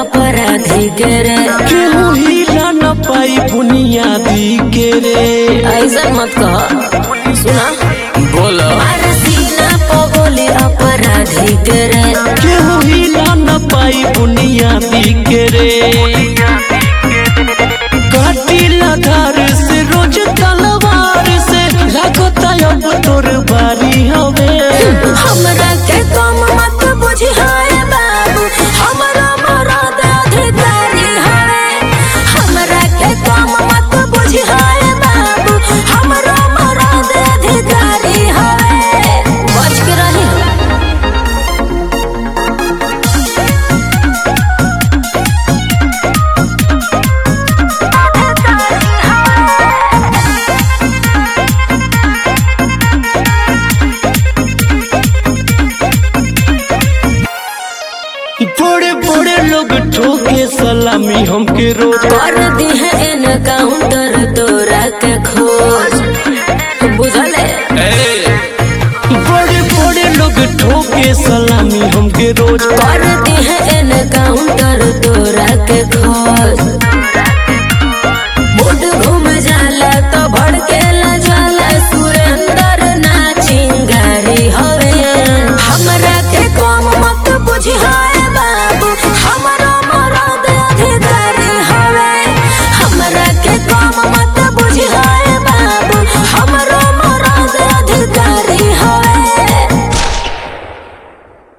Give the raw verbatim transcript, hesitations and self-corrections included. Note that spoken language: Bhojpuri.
अपराधी के रे केहू हिला न पाई बुनियादी के रे। ऐसा मत कह सुना बोलो अरे सीना पो बोले अपराधी के रे केहू हिला न पाई बुनियादी के रे। काटिला धार से रोज तलवार से लागता अब तोर बारी हवे। हमरा के कम मत बुझी हाय बाबू हमरा मरद अधिकारी है। हमरा के कम मत बुझी हाय बाबू हमरा मरद अधिकारी है। बच के रही बड़े बड़े लोग ठोके सलामी हमके रोज कर दी है एनकाउंटर तोरा के खोज बुझले बड़े बड़े लोग ठोके सलामी हमके रोज कर दी है एनकाउंटर तोरा के खोज। मूड घूम जाला तो भड़केला जाला सुरेंद्र ना चिंगारी हवे। हमरा के कम मत बुझी हाय